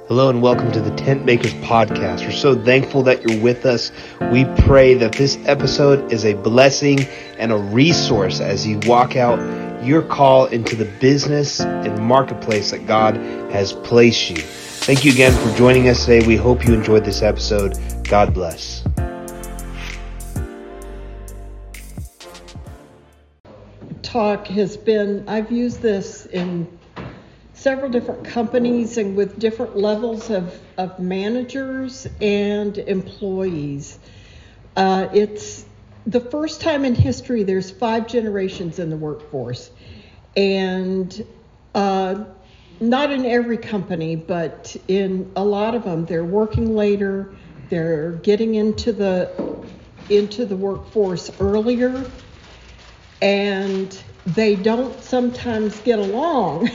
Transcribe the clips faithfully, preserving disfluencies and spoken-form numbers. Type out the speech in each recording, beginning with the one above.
Hello and welcome to the Tent Makers Podcast. We're so thankful that you're with us. We pray that this episode is a blessing and a resource as you walk out your call into the business and marketplace that God has placed you. Thank you again for joining us today. We hope you enjoyed this episode. God bless. Talk has been, I've used this in several different companies and with different levels of, of managers and employees. Uh, it's the first time in history there's five generations in the workforce. And uh, not in every company, but in a lot of them, they're working later, they're getting into the into the workforce earlier, and they don't sometimes get along.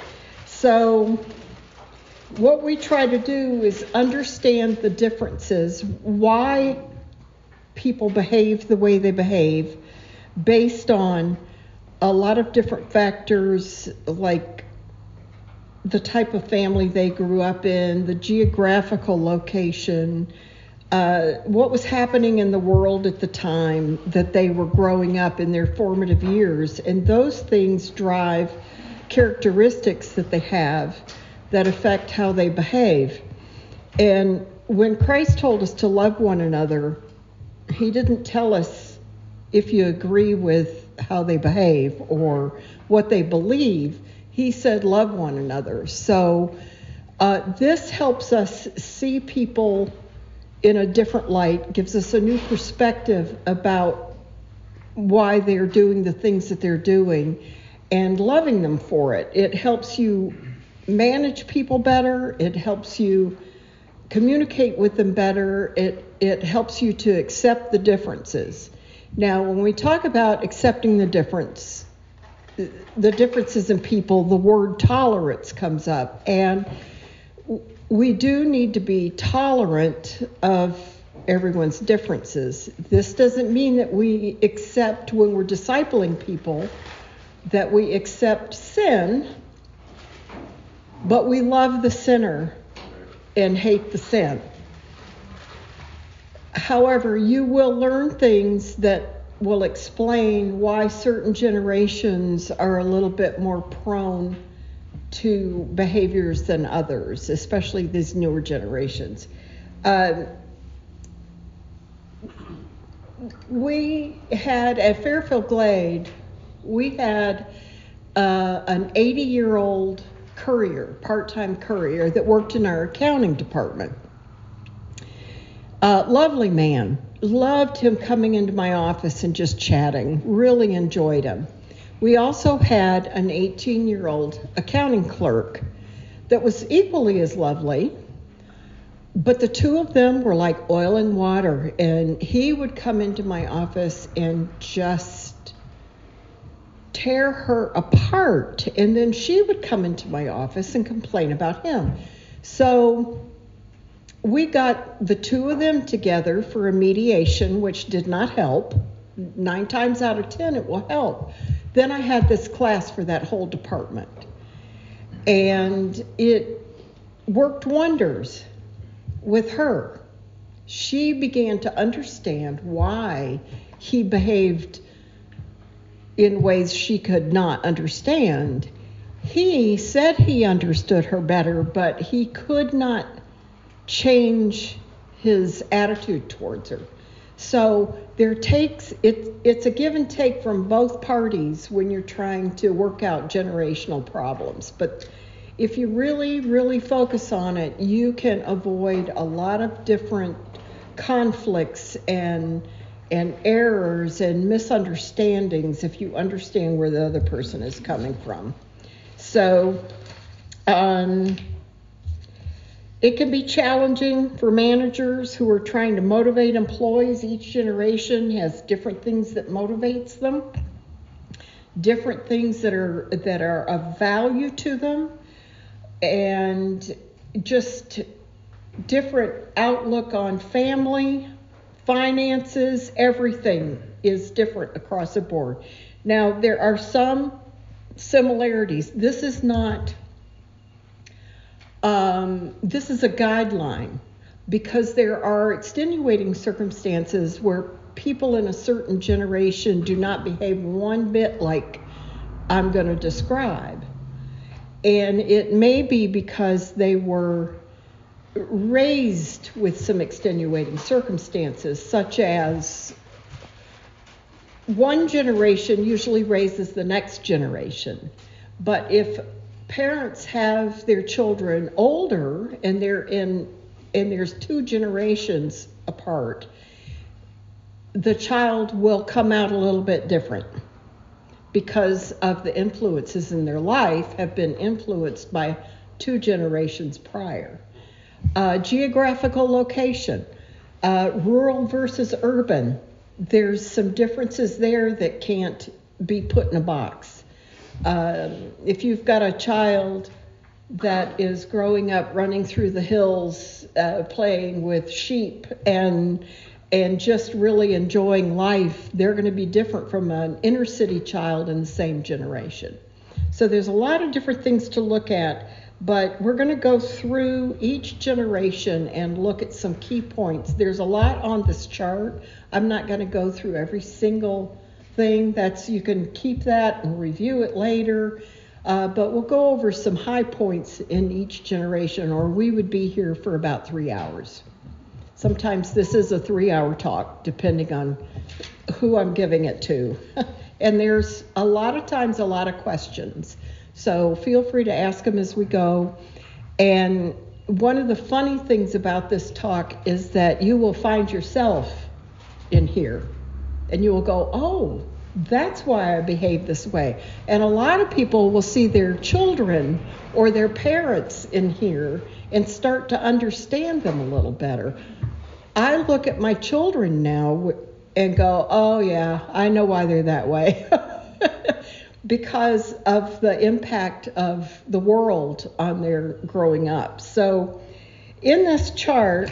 So what we try to do is understand the differences, why people behave the way they behave, based on a lot of different factors, like the type of family they grew up in, the geographical location, uh, what was happening in the world at the time that they were growing up in their formative years. And those things drive characteristics that they have that affect how they behave. And when Christ told us to love one another, he didn't tell us if you agree with how they behave or what they believe. He said love one another. So uh, this helps us see people in a different light, gives us a new perspective about why they're doing the things that they're doing, and loving them for it. It helps you manage people better. It helps you communicate with them better. It it helps you to accept the differences. Now, when we talk about accepting the difference, the differences in people, the word tolerance comes up. And we do need to be tolerant of everyone's differences. This doesn't mean that we accept, when we're discipling people, that we accept sin, but we love the sinner and hate the sin. However, you will learn things that will explain why certain generations are a little bit more prone to behaviors than others, especially these newer generations. Uh, we had at Fairfield Glade, we had uh, an eighty-year-old courier, part-time courier, that worked in our accounting department. Uh, lovely man. Loved him coming into my office and just chatting. Really enjoyed him. We also had an eighteen-year-old accounting clerk that was equally as lovely, but the two of them were like oil and water, and he would come into my office and just tear her apart, and then she would come into my office and complain about him. So we got the two of them together for a mediation, which did not help. Nine times out of ten, it will help. Then I had this class for that whole department, and it worked wonders with her. She began to understand why he behaved in ways she could not understand. He said he understood her better, but he could not change his attitude towards her. So there takes it, it's a give and take from both parties when you're trying to work out generational problems. But if you really, really focus on it, you can avoid a lot of different conflicts and and errors and misunderstandings if you understand where the other person is coming from. So um, it can be challenging for managers who are trying to motivate employees. Each generation has different things that motivates them, different things that are that are of value to them, and just different outlook on family, finances. Everything is different across the board. Now, there are some similarities. This is not uh, um, this is a guideline because there are extenuating circumstances where people in a certain generation do not behave one bit like I'm going to describe. And it may be because they were raised with some extenuating circumstances, such as one generation usually raises the next generation. But if parents have their children older and they're in and there's two generations apart, the child will come out a little bit different because of the influences in their life have been influenced by two generations prior. Uh, geographical location, uh, rural versus urban. There's some differences there that can't be put in a box. Um, if you've got a child that is growing up running through the hills, uh, playing with sheep and and just really enjoying life, they're going to be different from an inner city child in the same generation. So there's a lot of different things to look at, but we're going to go through each generation and look at some key points. There's a lot on this chart. I'm not going to go through every single thing. That's, you can keep that and review it later. Uh, but we'll go over some high points in each generation, or we would be here for about three hours. Sometimes this is a three-hour talk, depending on who I'm giving it to. And there's a lot of times a lot of questions. So feel free to ask them as we go. And one of the funny things about this talk is that you will find yourself in here. And you will go, oh, that's why I behave this way. And a lot of people will see their children or their parents in here and start to understand them a little better. I look at my children now and go, oh yeah, I know why they're that way. Because of the impact of the world on their growing up. So in this chart,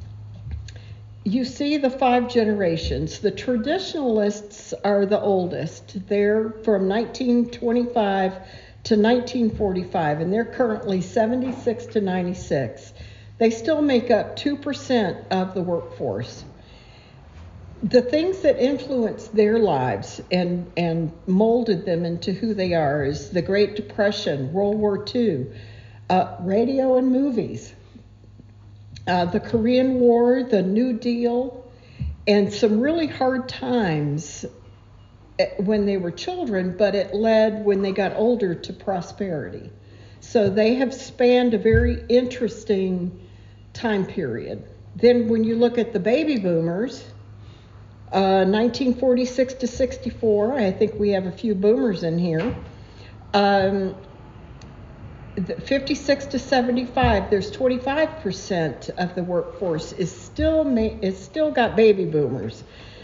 you see the five generations. The traditionalists are the oldest. They're from nineteen twenty-five to nineteen forty-five, and they're currently seventy-six to ninety-six. They still make up two percent of the workforce. The things that influenced their lives and, and molded them into who they are is the Great Depression, World War Two, uh, radio and movies, uh, the Korean War, the New Deal, and some really hard times when they were children, but it led, when they got older, to prosperity. So they have spanned a very interesting time period. Then when you look at the baby boomers, uh, nineteen forty-six to sixty-four, I think we have a few boomers in here. Um, fifty-six to seventy-five, there's twenty-five percent of the workforce is still ma- is still got baby boomers.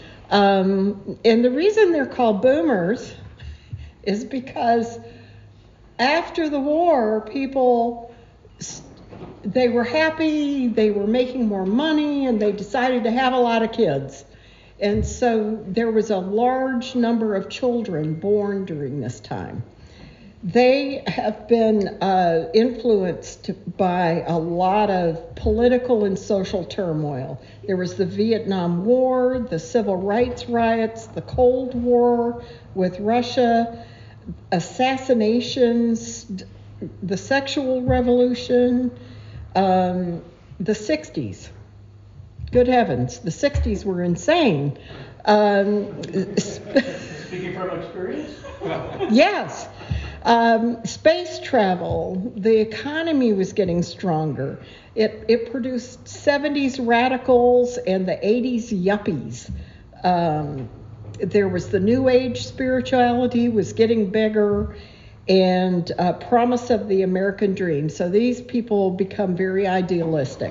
Um, and the reason they're called boomers is because after the war, people, they were happy, they were making more money, and they decided to have a lot of kids. And so there was a large number of children born during this time. They have been uh, influenced by a lot of political and social turmoil. There was the Vietnam War, the civil rights riots, the Cold War with Russia, assassinations, the sexual revolution, um, the sixties. Good heavens, the sixties were insane. Um, Speaking from experience? Yes. Um, space travel, the economy was getting stronger. It, it produced seventies radicals and the eighties yuppies. Um, there was the New Age spirituality was getting bigger, and uh, promise of the American dream. So these people become very idealistic.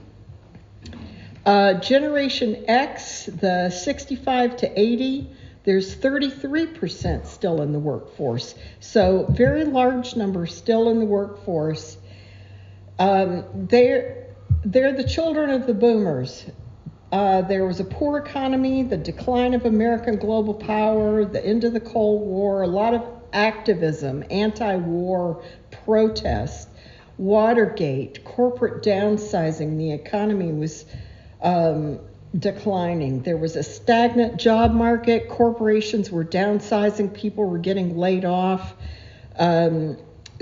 Uh, Generation X, the sixty-five to eighty, there's thirty-three percent still in the workforce. So very large number still in the workforce. Um, they're, they're the children of the boomers. Uh, there was a poor economy, the decline of American global power, the end of the Cold War, a lot of activism, anti-war protests, Watergate, corporate downsizing. The economy was um, declining. There was a stagnant job market. Corporations were downsizing. People were getting laid off. Um,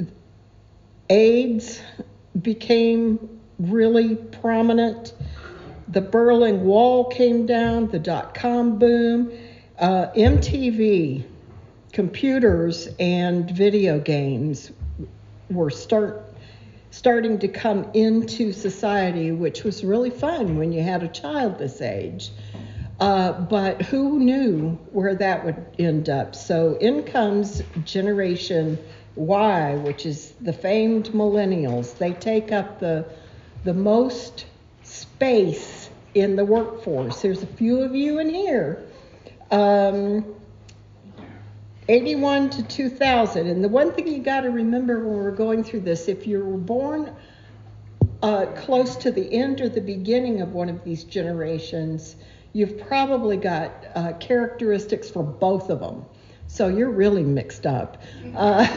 AIDS became really prominent. The Berlin Wall came down, the dot-com boom, uh, M T V, computers, and video games were start starting to come into society, which was really fun when you had a child this age. Uh, but who knew where that would end up? So in comes Generation Y, which is the famed millennials. They take up the the most space in the workforce. There's a few of you in here. Um, eighty-one to two thousand. And the one thing you got to remember when we're going through this, if you were born uh, close to the end or the beginning of one of these generations, you've probably got uh, characteristics for both of them. So you're really mixed up. Uh,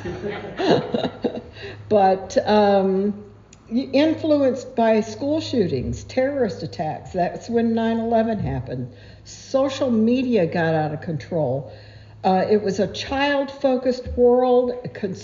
but um, influenced by school shootings, terrorist attacks. That's when nine eleven happened. Social media got out of control. Uh, it was a child-focused world,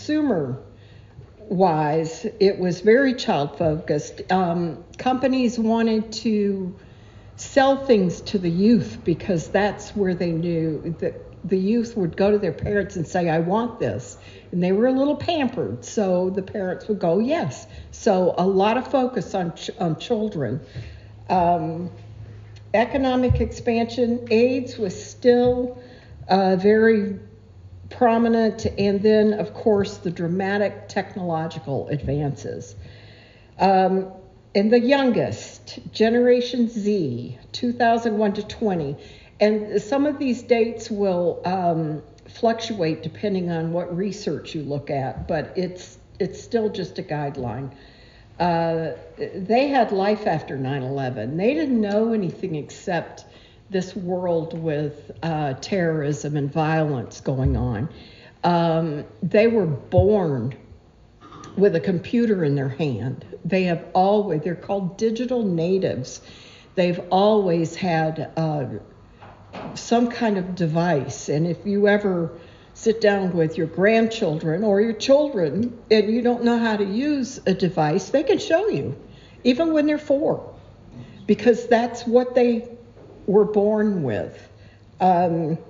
consumer-wise. It was very child-focused. Um, companies wanted to sell things to the youth because that's where they knew that the youth would go to their parents and say, I want this. And they were a little pampered, so the parents would go, yes. So a lot of focus on ch- on children. Um, economic expansion, AIDS was still uh, very prominent, and then, of course, the dramatic technological advances. Um, and the youngest, Generation Z, two thousand one to twenty. And some of these dates will um, fluctuate depending on what research you look at, but it's it's still just a guideline. Uh, they had life after nine eleven. They didn't know anything except this world with uh, terrorism and violence going on. Um, they were born with a computer in their hand. They have always, they're called digital natives. They've always had uh, some kind of device. And if you ever sit down with your grandchildren or your children and you don't know how to use a device, they can show you, even when they're four, because that's what they were born with. Um,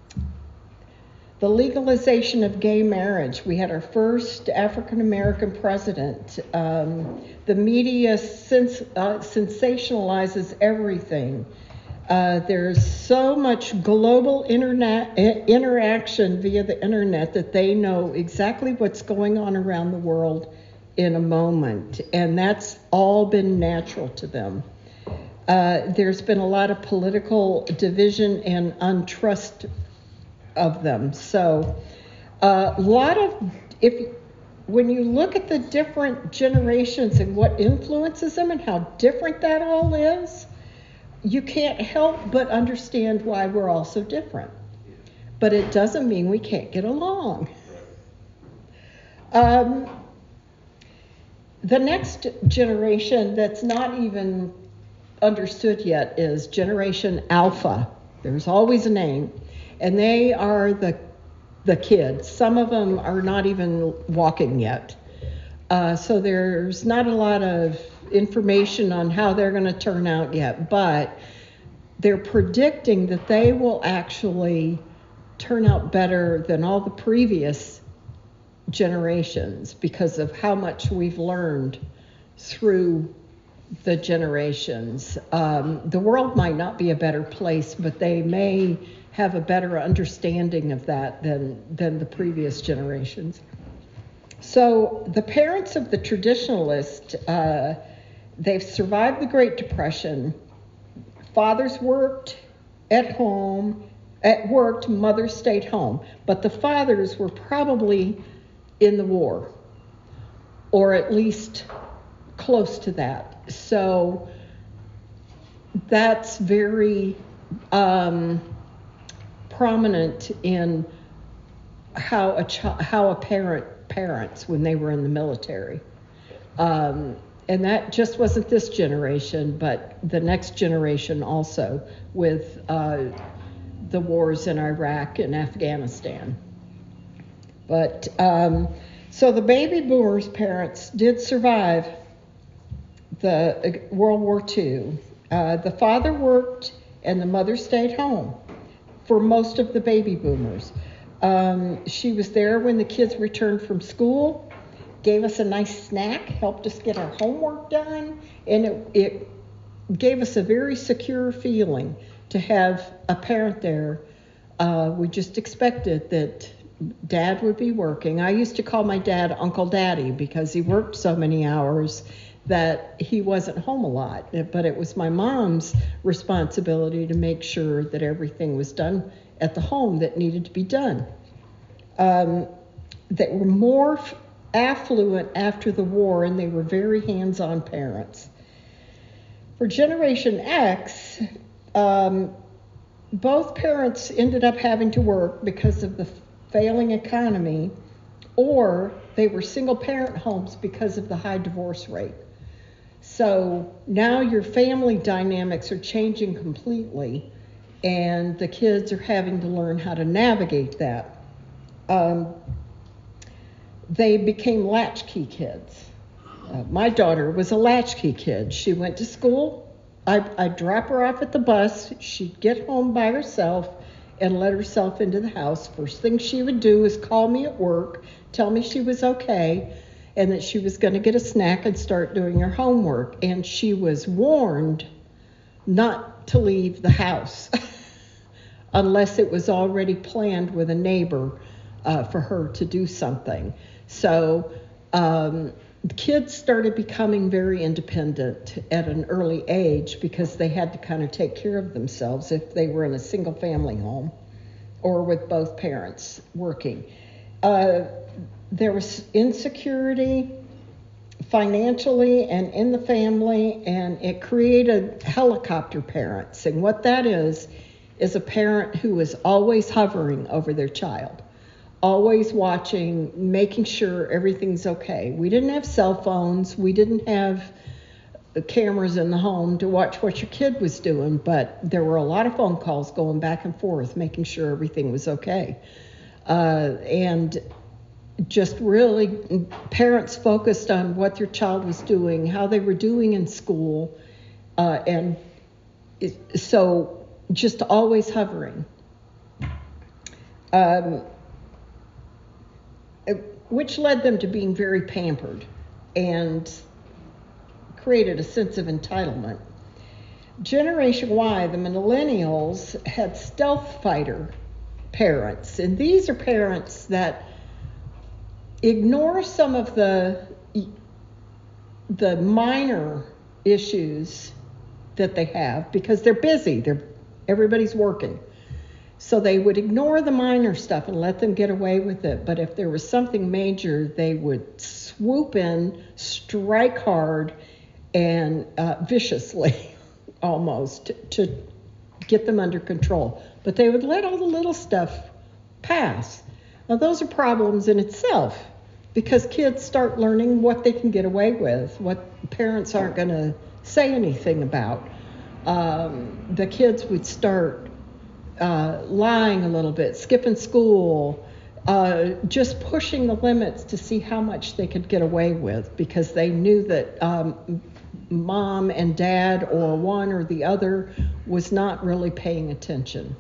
the legalization of gay marriage. We had our first African-American president. Um, the media sens- uh, sensationalizes everything. Uh, there's so much global internet interaction via the internet that they know exactly what's going on around the world in a moment, and that's all been natural to them. Uh, there's been a lot of political division and untrust of them. So a uh, lot of, if when you look at the different generations and what influences them and how different that all is, you can't help but understand why we're all so different. But it doesn't mean we can't get along. Um, the next generation that's not even understood yet is Generation Alpha. There's always a name. And they are the the kids. Some of them are not even walking yet. Uh, so there's not a lot of information on how they're going to turn out yet, but they're predicting that they will actually turn out better than all the previous generations because of how much we've learned through the generations. Um, the world might not be a better place, but they may have a better understanding of that than than the previous generations. So the parents of the traditionalists, uh, they've survived the Great Depression. Fathers worked at home, at worked, mothers stayed home. But the fathers were probably in the war, or at least close to that. So that's very um, prominent in how a ch- how a parent parents when they were in the military. Um, and that just wasn't this generation, but the next generation also, with uh, the wars in Iraq and Afghanistan. But um, so the baby boomers' parents did survive the uh, World War Two. Uh, the father worked and the mother stayed home for most of the baby boomers. Um, she was there when the kids returned from school, gave us a nice snack, helped us get our homework done, and it, it gave us a very secure feeling to have a parent there. Uh, we just expected that Dad would be working. I used to call my dad Uncle Daddy because he worked so many hours that he wasn't home a lot. But it was my mom's responsibility to make sure that everything was done at the home that needed to be done. Um, they were more affluent after the war, and they were very hands-on parents. For Generation X, um, both parents ended up having to work because of the failing economy, or they were single-parent homes because of the high divorce rate. So now your family dynamics are changing completely, and the kids are having to learn how to navigate that. Um, they became latchkey kids. Uh, my daughter was a latchkey kid. She went to school. I, I'd drop her off at the bus. She'd get home by herself and let herself into the house. First thing she would do is call me at work, tell me she was okay, and that she was going to get a snack and start doing her homework. And she was warned not to leave the house unless it was already planned with a neighbor uh, for her to do something. So um, the kids started becoming very independent at an early age because they had to kind of take care of themselves if they were in a single family home or with both parents working. Uh, there was insecurity financially and in the family, and it created helicopter parents. And what that is, is a parent who is always hovering over their child, always watching, making sure everything's okay. We didn't have cell phones. We didn't have cameras in the home to watch what your kid was doing, but there were a lot of phone calls going back and forth, making sure everything was okay. Uh, and just really, parents focused on what their child was doing, how they were doing in school, uh, and it, so just always hovering. Um, which led them to being very pampered and created a sense of entitlement. Generation Y, the millennials, had stealth fighter parents, and these are parents that ignore some of the the minor issues that they have because they're busy. They're everybody's working. So they would ignore the minor stuff and let them get away with it. But if there was something major, they would swoop in, strike hard, and uh, viciously almost to get them under control. But they would let all the little stuff pass. Now those are problems in itself because kids start learning what they can get away with, what parents aren't going to say anything about. Um, the kids would start uh, lying a little bit, skipping school, uh, just pushing the limits to see how much they could get away with because they knew that um, mom and dad or one or the other was not really paying attention.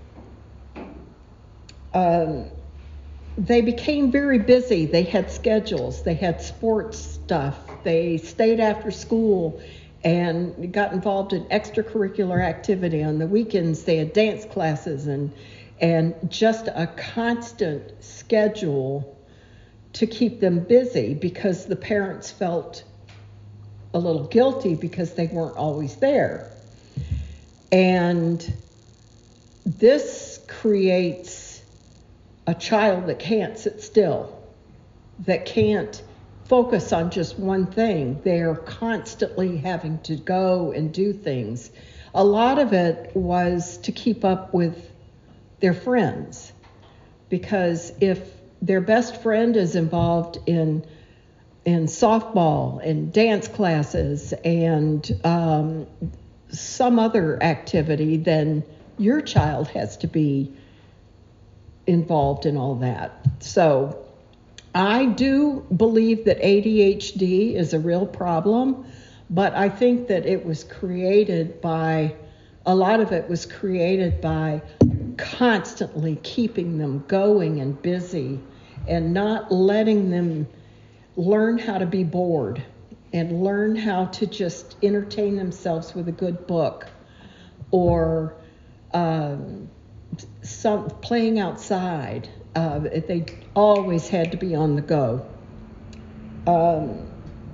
Um, they became very busy. They had schedules. They had sports stuff. They stayed after school and got involved in extracurricular activity. On the weekends, they had dance classes and and just a constant schedule to keep them busy because the parents felt a little guilty because they weren't always there. And this creates a child that can't sit still, that can't focus on just one thing. They're constantly having to go and do things. A lot of it was to keep up with their friends, because if their best friend is involved in and softball and dance classes and um, some other activity, then your child has to be involved in all that. So I do believe that A D H D is a real problem, but I think that it was created by, a lot of it was created by constantly keeping them going and busy and not letting them learn how to be bored and learn how to just entertain themselves with a good book or um, some playing outside. Uh, they always had to be on the go. Um,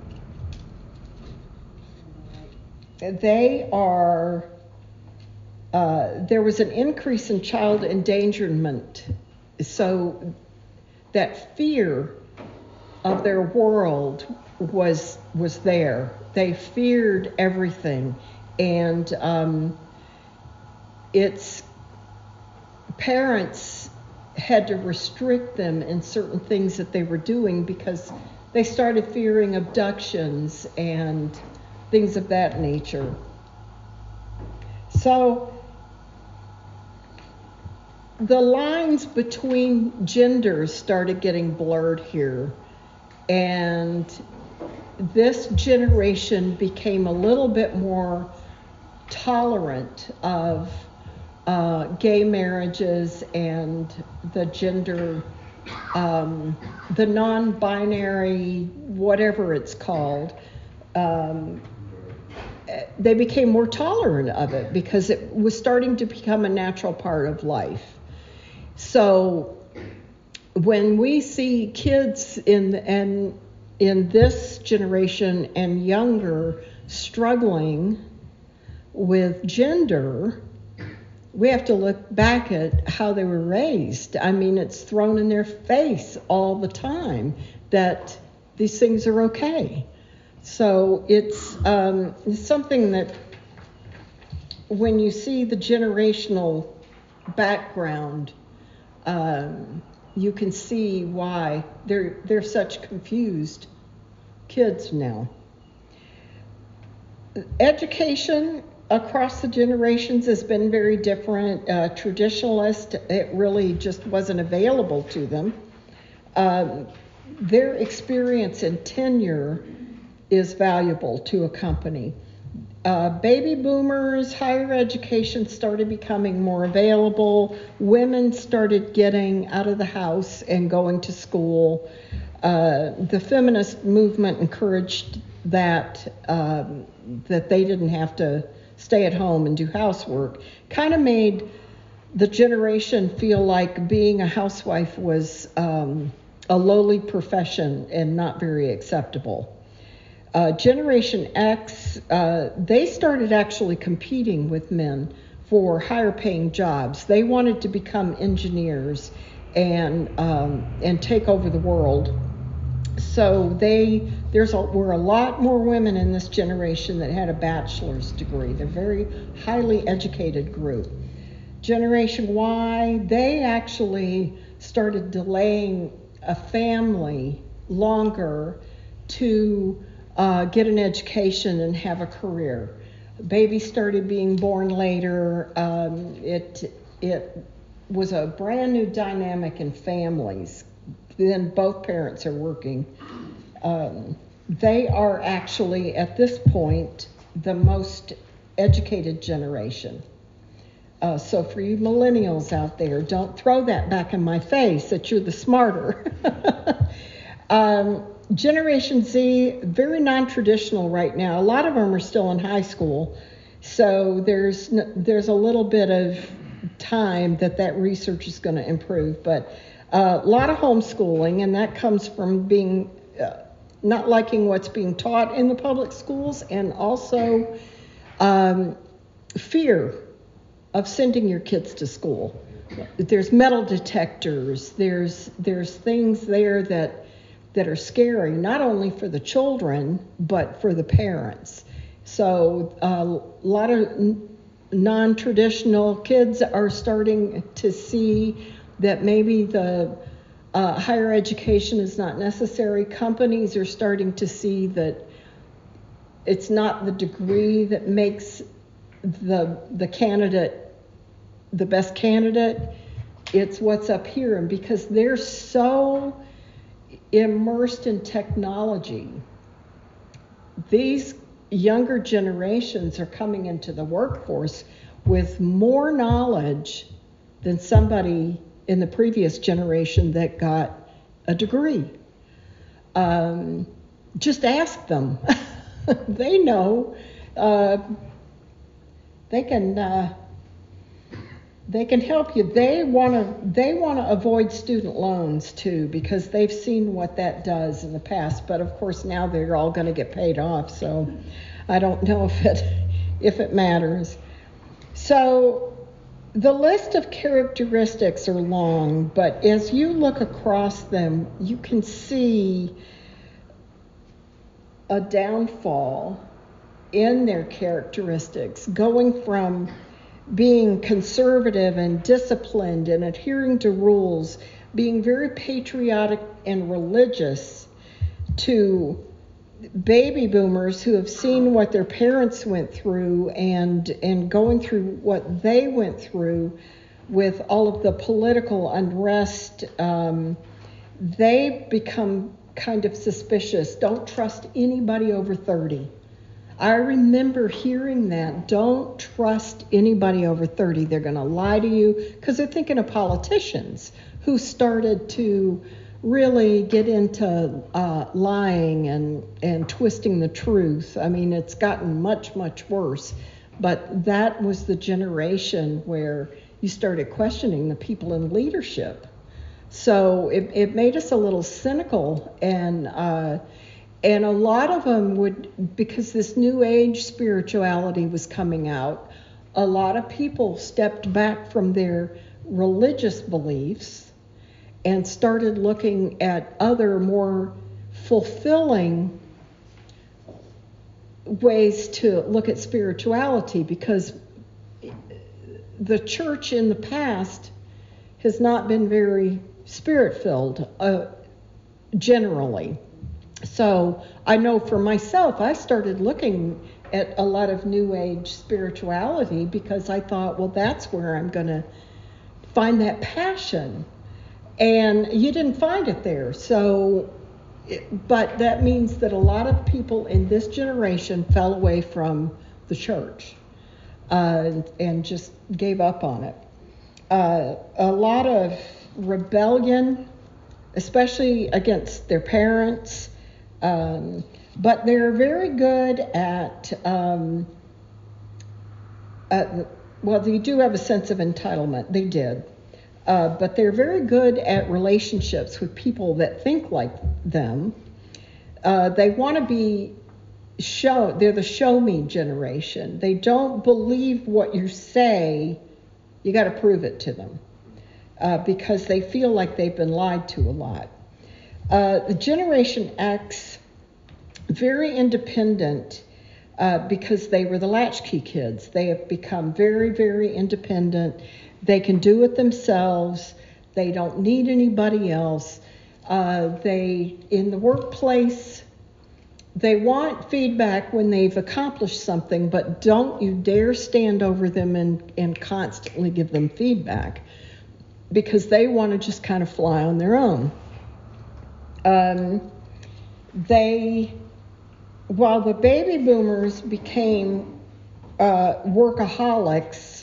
they are, uh, there was an increase in child endangerment. So that fear of their world was was there. They feared everything, and um, its parents had to restrict them in certain things that they were doing because they started fearing abductions and things of that nature. So the lines between genders started getting blurred here, and this generation became a little bit more tolerant of uh, gay marriages and the gender, um, the non-binary, whatever it's called. Um, they became more tolerant of it because it was starting to become a natural part of life. So when we see kids in and in this generation and younger struggling with gender, we have to look back at how they were raised. I mean, it's thrown in their face all the time that these things are okay. So it's, um, it's something that when you see the generational background, um, you can see why they're they're such confused kids now. Education across the generations has been very different. Uh, traditionalist, it really just wasn't available to them. Um, their experience and tenure is valuable to a company. Uh, baby boomers, higher education started becoming more available. Women started getting out of the house and going to school. Uh, the feminist movement encouraged that, um, that they didn't have to stay at home and do housework. Kind of made the generation feel like being a housewife was um, a lowly profession and not very acceptable. Uh, Generation X, uh, they started actually competing with men for higher paying jobs. They wanted to become engineers and um, and take over the world. So they there's a, were a lot more women in this generation that had a bachelor's degree. They're a very highly educated group. Generation Y, they actually started delaying a family longer to Uh, get an education and have a career. Babies started being born later. Um, it it was a brand new dynamic in families. Then both parents are working. Um, they are actually at this point the most educated generation. Uh, so for you millennials out there, don't throw that back in my face that you're the smarter. um, Generation Z, very non-traditional right now. A lot of them are still in high school, so there's there's a little bit of time that that research is going to improve. But uh, a lot of homeschooling, and that comes from being uh, not liking what's being taught in the public schools, and also um, fear of sending your kids to school. There's metal detectors. There's there's things there that. that are scary, not only for the children, but for the parents. So uh, a lot of n- non-traditional kids are starting to see that maybe the uh, higher education is not necessary. Companies are starting to see that it's not the degree that makes the the candidate the best candidate. It's what's up here. And because they're so immersed in technology, these younger generations are coming into the workforce with more knowledge than somebody in the previous generation that got a degree. Um, just ask them. They know. Uh, they can uh, they can help you. They want to they want to avoid student loans too, because they've seen what that does in the past. But of course now they're all going to get paid off. So I don't know if it if it matters. So the list of characteristics are long, but as you look across them, you can see a downfall in their characteristics, going from being conservative and disciplined and adhering to rules, being very patriotic and religious, to baby boomers who have seen what their parents went through and and going through what they went through with all of the political unrest. Um, they become kind of suspicious. Don't trust anybody over thirty. I remember hearing that. Don't trust anybody over thirty. They're going to lie to you, because they're thinking of politicians who started to really get into uh, lying and, and twisting the truth. I mean, it's gotten much, much worse. But that was the generation where you started questioning the people in leadership. So it, it made us a little cynical, and uh, and a lot of them would, because this new age spirituality was coming out, a lot of people stepped back from their religious beliefs and started looking at other more fulfilling ways to look at spirituality, because the church in the past has not been very spirit-filled, uh, generally. So I know for myself, I started looking at a lot of New Age spirituality because I thought, well, that's where I'm going to find that passion. And you didn't find it there. So, but that means that a lot of people in this generation fell away from the church uh, and just gave up on it. Uh, a lot of rebellion, especially against their parents, um, but they're very good at, um, at, well, they do have a sense of entitlement. They did. Uh, but they're very good at relationships with people that think like them. Uh, they want to be show. They're the show me generation. They don't believe what you say. You got to prove it to them uh, because they feel like they've been lied to a lot. Uh, the Generation X, very independent uh, because they were the latchkey kids. They have become very, very independent. They can do it themselves. They don't need anybody else. Uh, they, in the workplace, they want feedback when they've accomplished something, but don't you dare stand over them and, and constantly give them feedback, because they want to just kind of fly on their own. Um, they, while the baby boomers became uh, workaholics,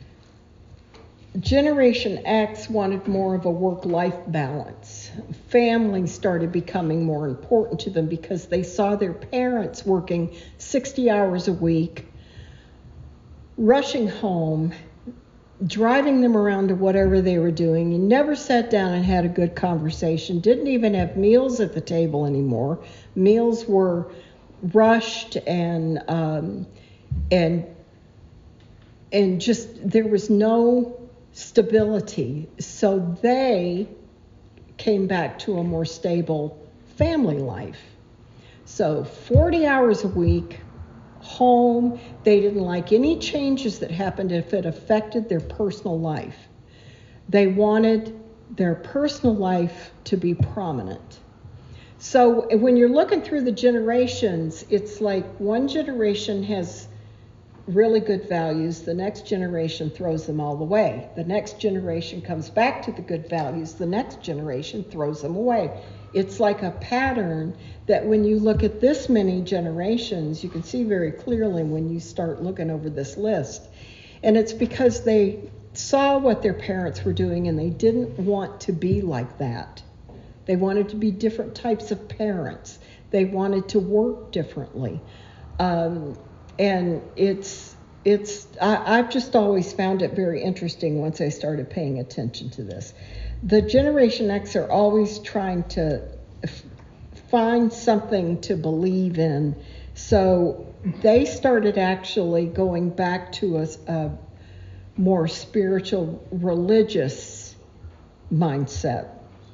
Generation X wanted more of a work-life balance. Families started becoming more important to them because they saw their parents working sixty hours a week, rushing home, driving them around to whatever they were doing. You never sat down and had a good conversation, didn't even have meals at the table anymore. Meals were rushed and um, and and just there was no stability. So they came back to a more stable family life. So forty hours a week, home. They didn't like any changes that happened if it affected their personal life. They wanted their personal life to be prominent. So when you're looking through the generations, it's like one generation has really good values, the next generation throws them all away. The next generation comes back to the good values, the next generation throws them away. It's like a pattern that when you look at this many generations, you can see very clearly when you start looking over this list. And it's because they saw what their parents were doing and they didn't want to be like that. They wanted to be different types of parents. They wanted to work differently. Um, and it's, it's I, I've just always found it very interesting once I started paying attention to this. The Generation X are always trying to f- find something to believe in. So they started actually going back to a, a more spiritual, religious mindset.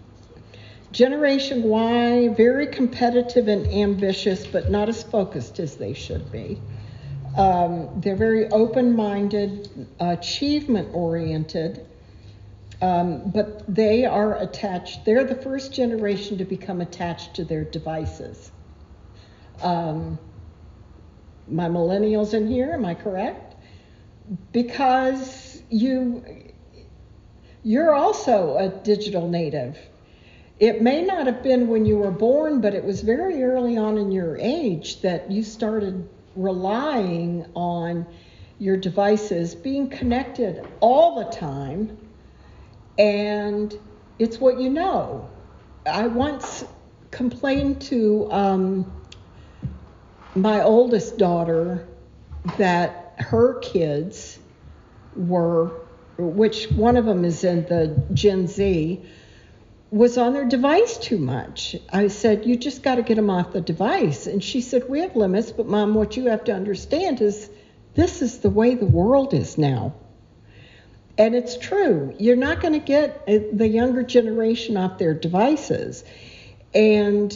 Generation Y, very competitive and ambitious, but not as focused as they should be. Um, they're very open-minded, achievement-oriented, um, but they are attached. They're the first generation to become attached to their devices. Um, my millennials in here, am I correct? Because you, you're also a digital native. It may not have been when you were born, but it was very early on in your age that you started relying on your devices, being connected all the time, and it's what you know. I once complained to um, my oldest daughter that her kids were, which one of them is in the Gen Z, was on their device too much. I said, you just got to get them off the device. And she said, we have limits, but Mom, what you have to understand is this is the way the world is now. And it's true. You're not going to get the younger generation off their devices. And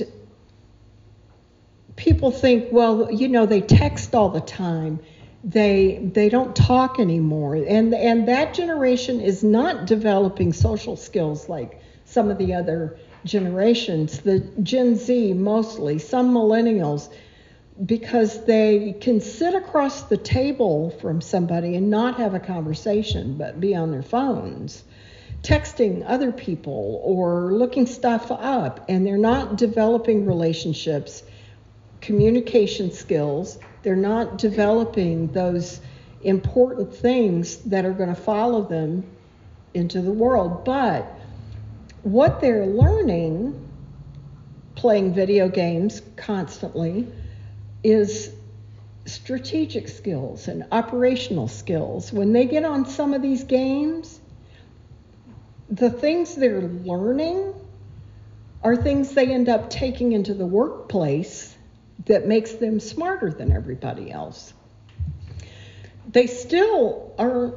people think, well, you know, they text all the time. They they don't talk anymore. And and that generation is not developing social skills like some of the other generations. The Gen Z mostly, some millennials, because they can sit across the table from somebody and not have a conversation, but be on their phones, texting other people or looking stuff up, and they're not developing relationships, communication skills. They're not developing those important things that are going to follow them into the world. But what they're learning, playing video games constantly, is strategic skills and operational skills. When they get on some of these games, the things they're learning are things they end up taking into the workplace that makes them smarter than everybody else. They still are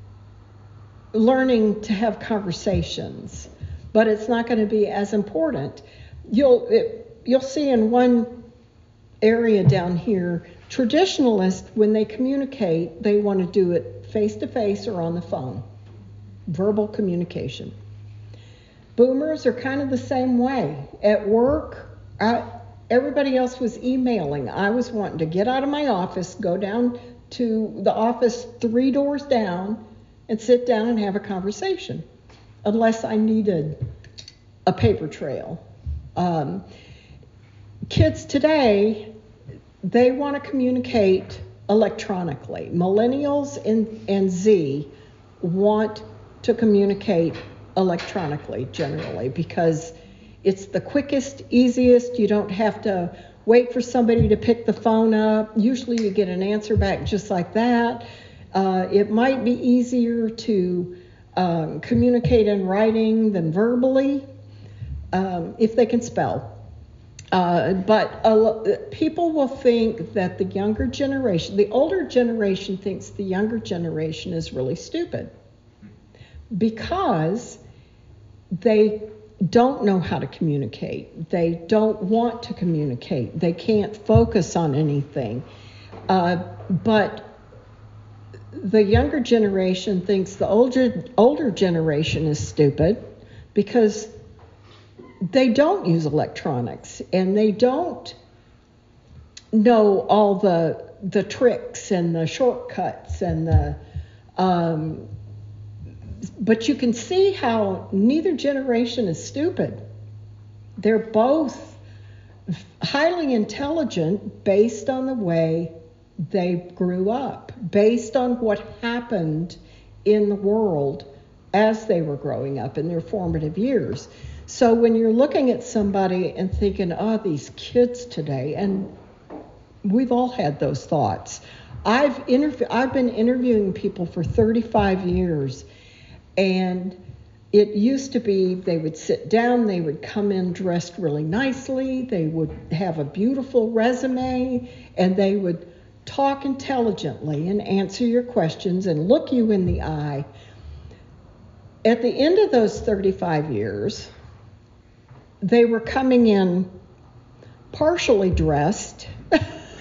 learning to have conversations, but it's not going to be as important. You'll it, you'll see in one area down here, traditionalists, when they communicate, they want to do it face-to-face or on the phone, verbal communication. Boomers are kind of the same way. At work, I, everybody else was emailing. I was wanting to get out of my office, go down to the office three doors down, and sit down and have a conversation, unless I needed a paper trail. Um, kids today, they want to communicate electronically. Millennials and, and Z want to communicate electronically generally because it's the quickest, easiest. You don't have to wait for somebody to pick the phone up. Usually you get an answer back just like that. Uh, it might be easier to um, communicate in writing than verbally, um, if they can spell. Uh, but uh, people will think that the younger generation, the older generation thinks the younger generation is really stupid because they don't know how to communicate. They don't want to communicate. They can't focus on anything. Uh, but the younger generation thinks the older older generation is stupid because they don't use electronics and they don't know all the the tricks and the shortcuts and the um, but you can see how neither generation is stupid. They're both highly intelligent based on the way they grew up, based on what happened in the world as they were growing up in their formative years. So when you're looking at somebody and thinking, oh, these kids today, and we've all had those thoughts. I've interview, I've been interviewing people for thirty-five years, and it used to be they would sit down, they would come in dressed really nicely, they would have a beautiful resume, and they would talk intelligently and answer your questions and look you in the eye. At the end of those thirty-five years, they were coming in partially dressed, uh,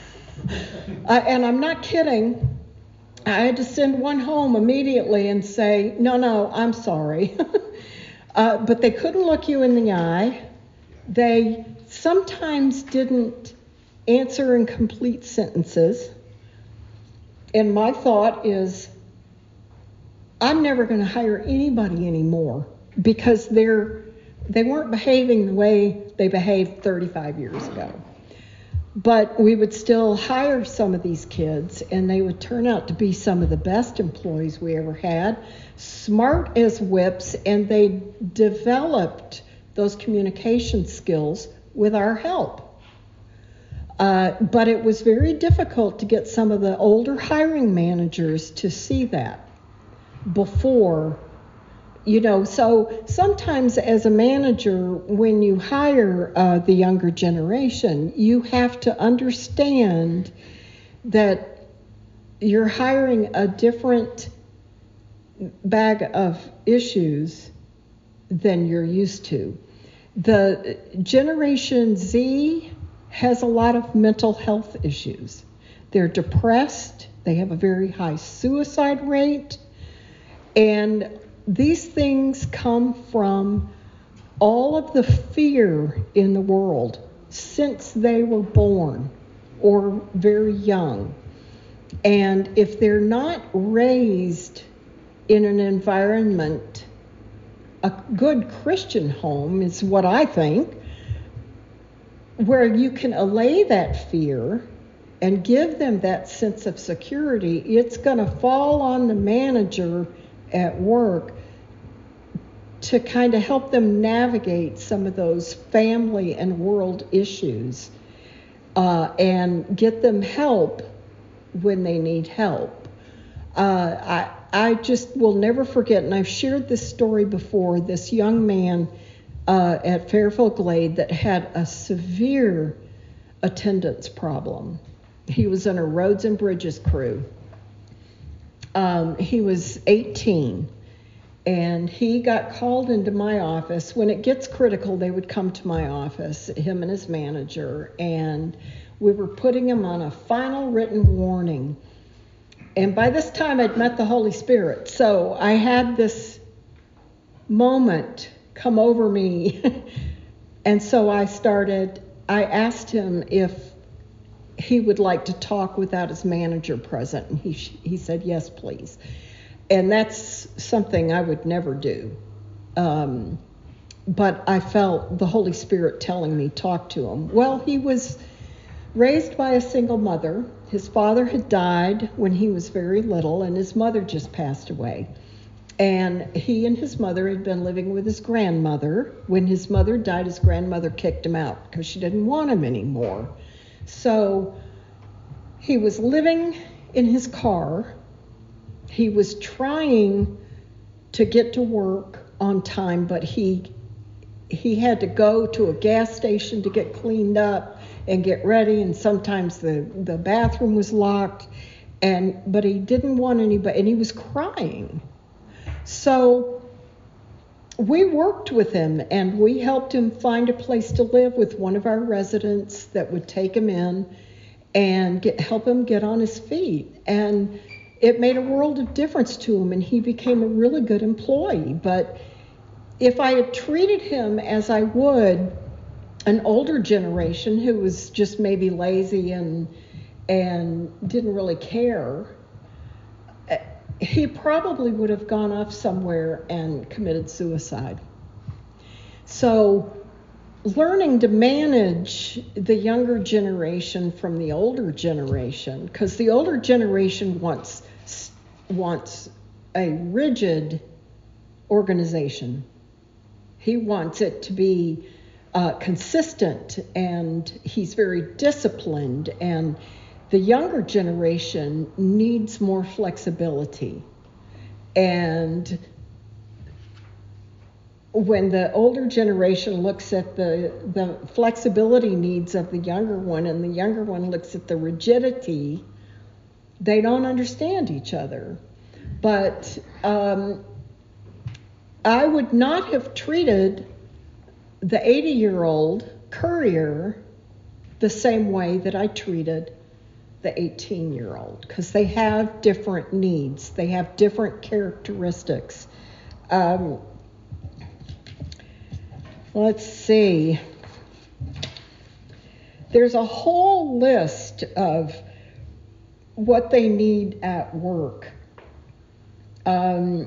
and I'm not kidding. I had to send one home immediately and say, no, no, I'm sorry. uh, but they couldn't look you in the eye. They sometimes didn't answer in complete sentences. And my thought is, I'm never going to hire anybody anymore because they're they weren't behaving the way they behaved thirty-five years ago. But we would still hire some of these kids, and they would turn out to be some of the best employees we ever had, smart as whips, and they developed those communication skills with our help. Uh, but it was very difficult to get some of the older hiring managers to see that before. You know, so sometimes as a manager, when you hire uh, the younger generation, you have to understand that you're hiring a different bag of issues than you're used to. The Generation Z has a lot of mental health issues. They're depressed, they have a very high suicide rate, and these things come from all of the fear in the world since they were born or very young. And if they're not raised in an environment, a good Christian home is what I think, where you can allay that fear and give them that sense of security, it's going to fall on the manager at work to kind of help them navigate some of those family and world issues uh, and get them help when they need help. Uh, I, I just will never forget, and I've shared this story before, this young man uh, at Fairfield Glade that had a severe attendance problem. He was in a roads and bridges crew. Um, he was eighteen, and he got called into my office. When it gets critical, they would come to my office, him and his manager, and we were putting him on a final written warning. And by this time, I'd met the Holy Spirit, so I had this moment come over me. And so I started, I asked him if he would like to talk without his manager present, and he he said, yes, please. And that's something I would never do. Um, but I felt the Holy Spirit telling me, talk to him. Well, he was raised by a single mother. His father had died when he was very little, and his mother just passed away. And he and his mother had been living with his grandmother. When his mother died, his grandmother kicked him out because she didn't want him anymore. So he was living in his car. He was trying to get to work on time, but he he had to go to a gas station to get cleaned up and get ready, and sometimes the, the bathroom was locked, and but he didn't want anybody, and he was crying. So we worked with him, and we helped him find a place to live with one of our residents that would take him in and get, help him get on his feet. And it made a world of difference to him, and he became a really good employee. But if I had treated him as I would an older generation who was just maybe lazy and and didn't really care, he probably would have gone off somewhere and committed suicide. So learning to manage the younger generation from the older generation, because the older generation wants wants a rigid organization. He wants it to be uh, consistent, and he's very disciplined, and the younger generation needs more flexibility. And when the older generation looks at the, the flexibility needs of the younger one, and the younger one looks at the rigidity, they don't understand each other. But um, I would not have treated the eighty-year-old courier the same way that I treated the eighteen-year-old, because they have different needs. They have different characteristics. Um, let's see. There's a whole list of what they need at work. Um,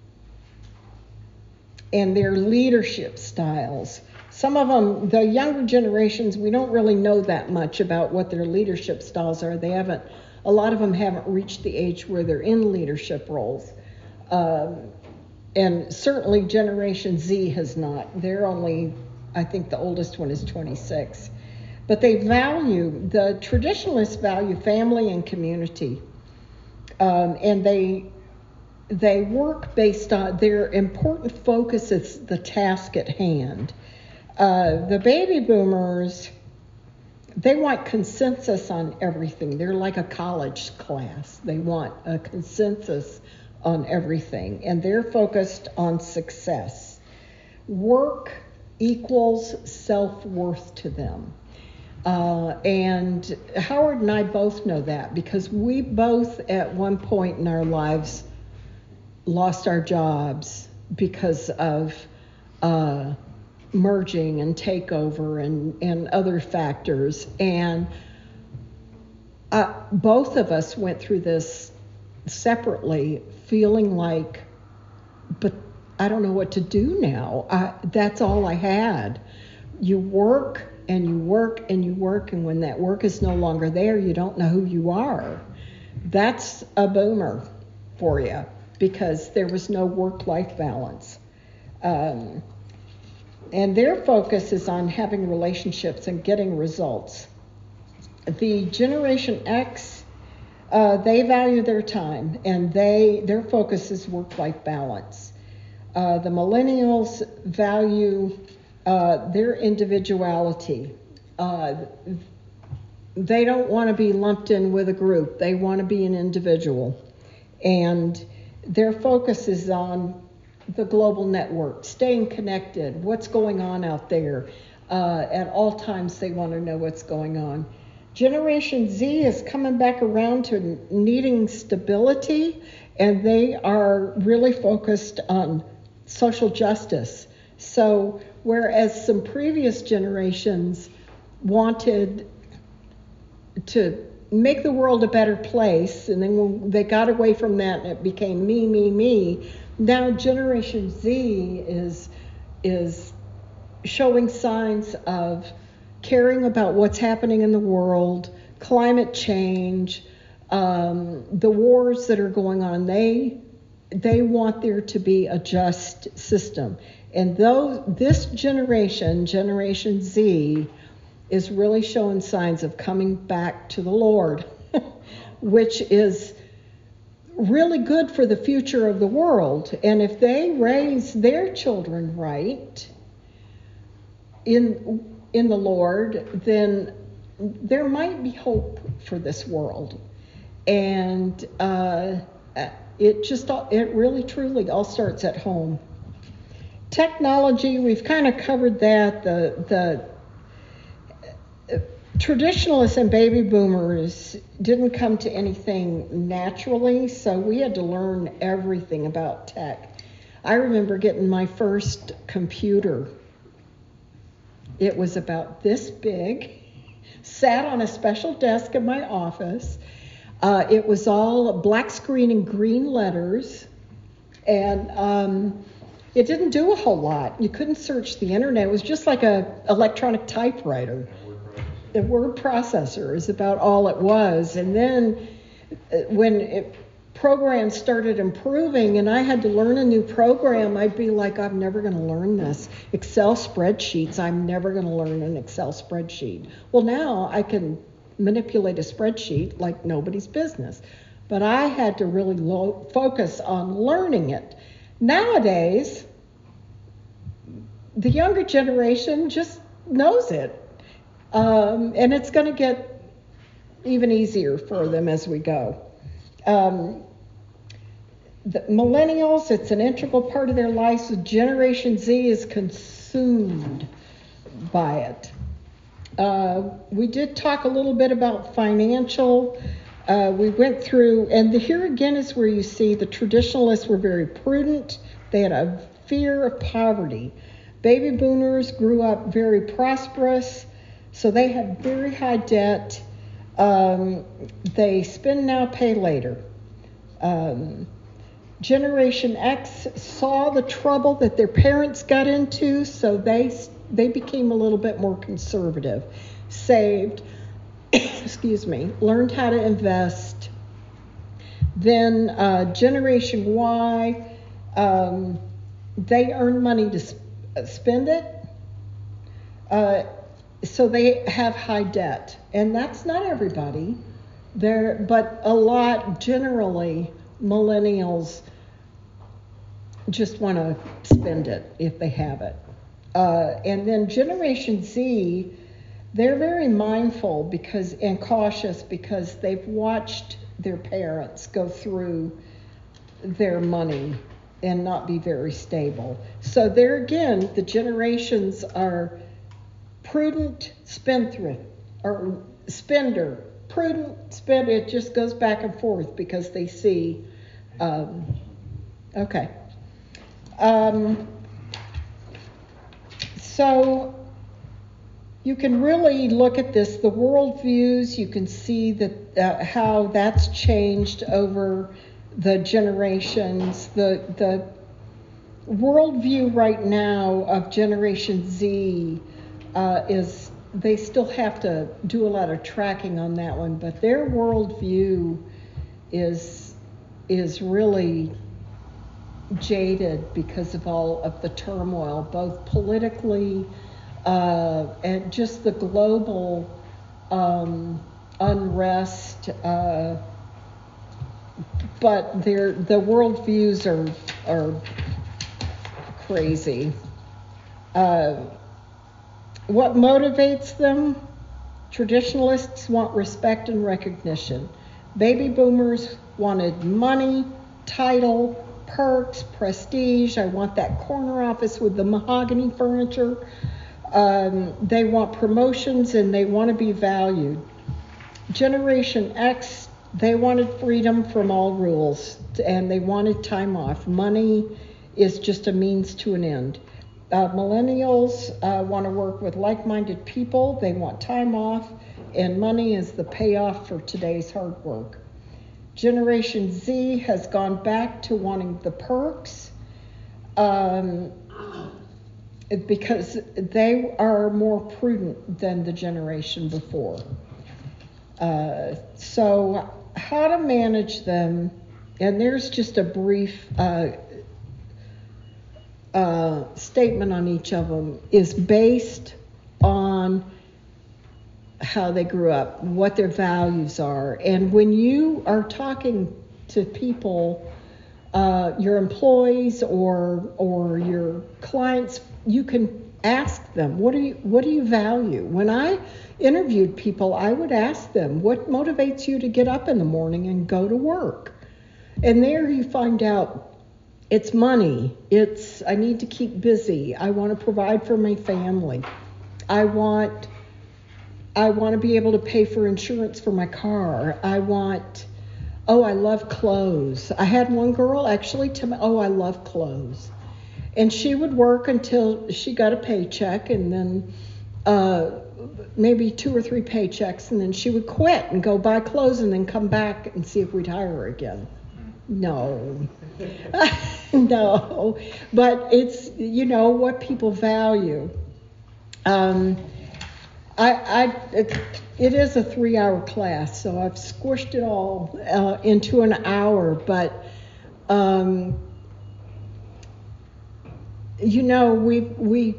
and their leadership styles. Some of them, the younger generations, we don't really know that much about what their leadership styles are. They haven't, a lot of them haven't reached the age where they're in leadership roles. Um, and certainly Generation Z has not. They're only, I think the oldest one is twenty-six. But they value, the traditionalists value family and community. Um, and they they work based on, their important focus is the task at hand. Uh, the baby boomers, they want consensus on everything. They're like a college class. They want a consensus on everything, and they're focused on success. Work equals self-worth to them. Uh, and Howard and I both know that, because we both at one point in our lives lost our jobs because of uh, merging and takeover and, and other factors. And uh, both of us went through this separately, feeling like, but I don't know what to do now. I, that's all I had. You work and you work and you work, and when that work is no longer there, you don't know who you are. That's a boomer for you, because there was no work-life balance. Um, and their focus is on having relationships and getting results. The Generation X, uh, they value their time, and they their focus is work-life balance. Uh, the millennials value uh, their individuality. Uh, they don't want to be lumped in with a group. They want to be an individual. And their focus is on the global network, staying connected, what's going on out there. Uh, at all times, they want to know what's going on. Generation Z is coming back around to needing stability, and they are really focused on social justice. So whereas some previous generations wanted to make the world a better place, and then when they got away from that and it became me, me, me, now Generation Z is is showing signs of caring about what's happening in the world, climate change, um, the wars that are going on. They they want there to be a just system. And though this generation, Generation Z, is really showing signs of coming back to the Lord, which is really good for the future of the world. And if they raise their children right in in the Lord, then there might be hope for this world. And uh, it just, it really truly all starts at home. Technology, we've kind of covered that. The the traditionalists and baby boomers didn't come to anything naturally, so we had to learn everything about tech. I remember getting my first computer. It was about this big, sat on a special desk in my office. Uh, it was all black screen and green letters, and um, it didn't do a whole lot. You couldn't search the internet. It was just like a electronic typewriter. The word processor is about all it was. And then uh, when it, programs started improving and I had to learn a new program, I'd be like, I'm never going to learn this. Excel spreadsheets, I'm never going to learn an Excel spreadsheet. Well, now I can manipulate a spreadsheet like nobody's business. But I had to really lo- focus on learning it. Nowadays, the younger generation just knows it. Um, and it's going to get even easier for them as we go. Um, the millennials, it's an integral part of their lives. So Generation Z is consumed by it. Uh, we did talk a little bit about financial. Uh, we went through, and the, here again is where you see the traditionalists were very prudent. They had a fear of poverty. Baby boomers grew up very prosperous, so they had very high debt. Um, they spend now, pay later. Um, Generation X saw the trouble that their parents got into, so they they became a little bit more conservative, saved, excuse me, learned how to invest. Then uh, Generation Y, um, they earn money to sp- spend it, uh, so they have high debt, and that's not everybody. There, but a lot, generally, millennials just want to spend it if they have it. Uh, and then Generation Z, they're very mindful because and cautious because they've watched their parents go through their money and not be very stable. So there again, the generations are prudent spendthrift or spender. Prudent spend, it just goes back and forth because they see. Um, okay. Um, so you can really look at this, the worldviews, you can see that uh, how that's changed over the generations. The, the worldview right now of Generation Z uh, is, they still have to do a lot of tracking on that one, but their worldview is is really jaded because of all of the turmoil, both politically uh, and just the global um, unrest. Uh, but their the worldviews are are crazy. Uh, what motivates them? Traditionalists want respect and recognition. Baby boomers wanted money, title, perks, prestige. I want that corner office with the mahogany furniture. Um, they want promotions and they want to be valued. Generation X, they wanted freedom from all rules and they wanted time off. Money is just a means to an end. Uh, millennials uh, want to work with like-minded people. They want time off, and money is the payoff for today's hard work. Generation Z has gone back to wanting the perks um, because they are more prudent than the generation before. Uh, so how to manage them, and there's just a brief uh, Uh, statement on each of them, is based on how they grew up, what their values are. And when you are talking to people, uh, your employees or or your clients, you can ask them, what do you what do you value? When I interviewed people, I would ask them, what motivates you to get up in the morning and go to work? And there you find out it's money. It's, I need to keep busy. I want to provide for my family. I want, I want to be able to pay for insurance for my car. I want oh, I love clothes. I had one girl actually tell me, oh, I love clothes. And she would work until she got a paycheck, and then uh, maybe two or three paychecks, and then she would quit and go buy clothes and then come back and see if we'd hire her again. No. No. But it's, you know, what people value. Um, I, I, it, it is a three-hour class, so I've squished it all uh, into an hour. But, um, you know, we we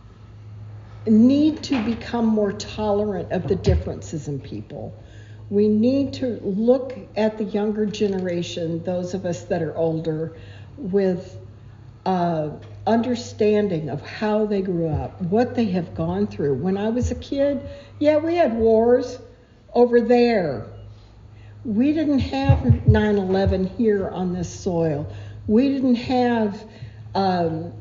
need to become more tolerant of the differences in people. We need to look at the younger generation, those of us that are older, with uh, understanding of how they grew up, what they have gone through. When I was a kid, yeah, we had wars over there. We didn't have nine eleven here on this soil. We didn't have um,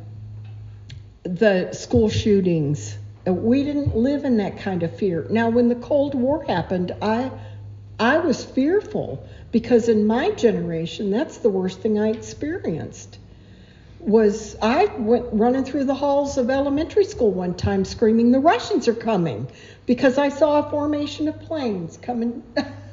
the school shootings. We didn't live in that kind of fear. Now, when the Cold War happened, I I was fearful, because in my generation, that's the worst thing I experienced. Was I went running through the halls of elementary school one time screaming, the Russians are coming, because I saw a formation of planes coming.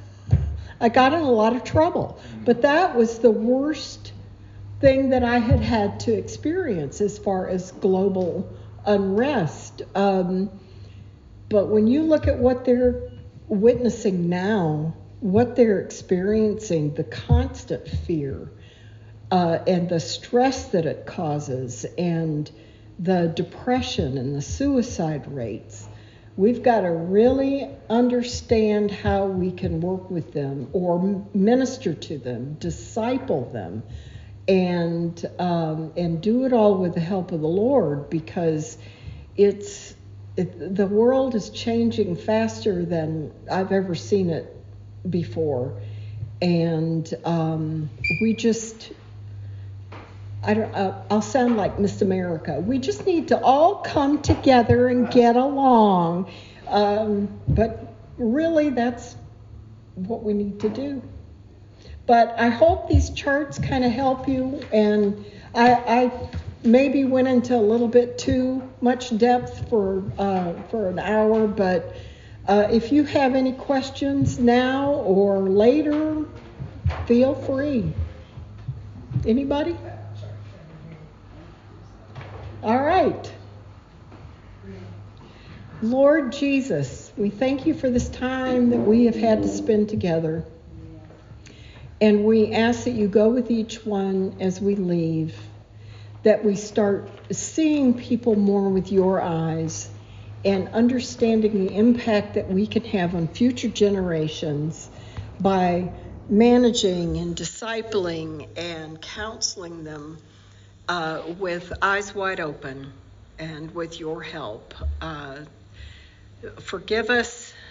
I got in a lot of trouble, but that was the worst thing that I had had to experience as far as global unrest. Um, but when you look at what they're witnessing now, what they're experiencing, the constant fear, uh, and the stress that it causes, and the depression and the suicide rates, we've got to really understand how we can work with them or minister to them, disciple them, and um, and do it all with the help of the Lord, because it's it, the world is changing faster than I've ever seen it before, and um, we just I don't uh, I'll sound like Miss America. We just need to all come together and get along, um, but really that's what we need to do. But I hope these charts kind of help you, and I, I maybe went into a little bit too much depth for uh, for an hour, but uh, if you have any questions now or later, feel free. Anybody? All right. Lord Jesus, we thank you for this time that we have had to spend together. And we ask that you go with each one as we leave, that we start seeing people more with your eyes and understanding the impact that we can have on future generations by managing and discipling and counseling them uh, with eyes wide open and with your help. Uh, forgive us